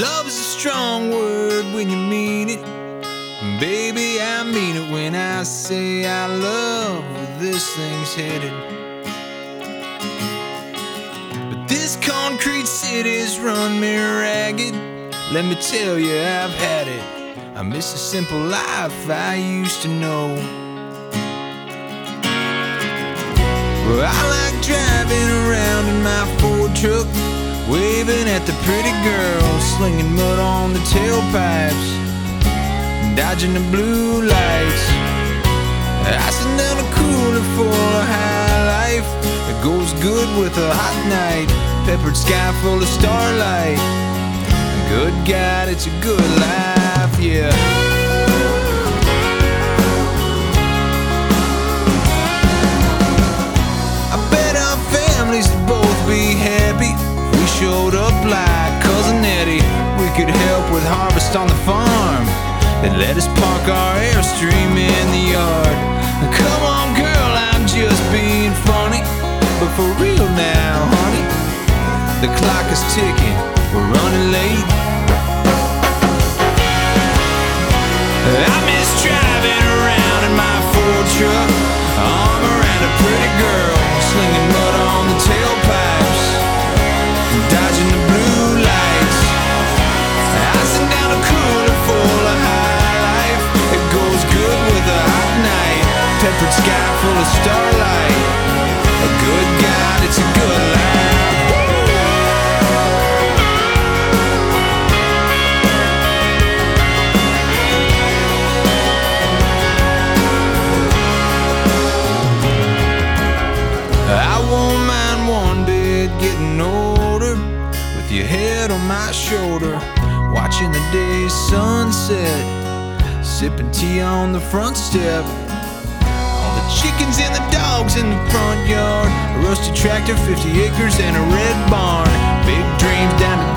Love is a strong word when you mean it. Baby, I mean it when I say I love where this thing's headed. But this concrete city's run me ragged. Let me tell you, I've had it. I miss the simple life I used to know. Well, I like driving around in my Ford truck, waving at the pretty girls, slinging mud on the tailpipes, dodging the blue lights. Icing down a cooler full of high life. It goes good with a hot night, peppered sky full of starlight. Good God, it's a good life, yeah. I bet our families would both be happy if we showed up like Cousin Eddie. We could help with harvest on the farm. They'd let us park our Airstream in the yard. Come on, girl, I'm just being funny, but for real now, honey, the clock is ticking, we're running late. I miss driving around in my Ford truck, arm around a pretty girl, slinging mud on the tailpipes, dodging the blue lights, icing down a cooler full of high life. It goes good with a hot night, peppered sky full of starlight. A good God, it's a good life. I won't mind one bit getting older, with your head on my shoulder, watching the day's sunset, sipping tea on the front step. All the chickens and the dogs in the front yard, a rusty tractor, 50 acres and a red barn. Big dreams down to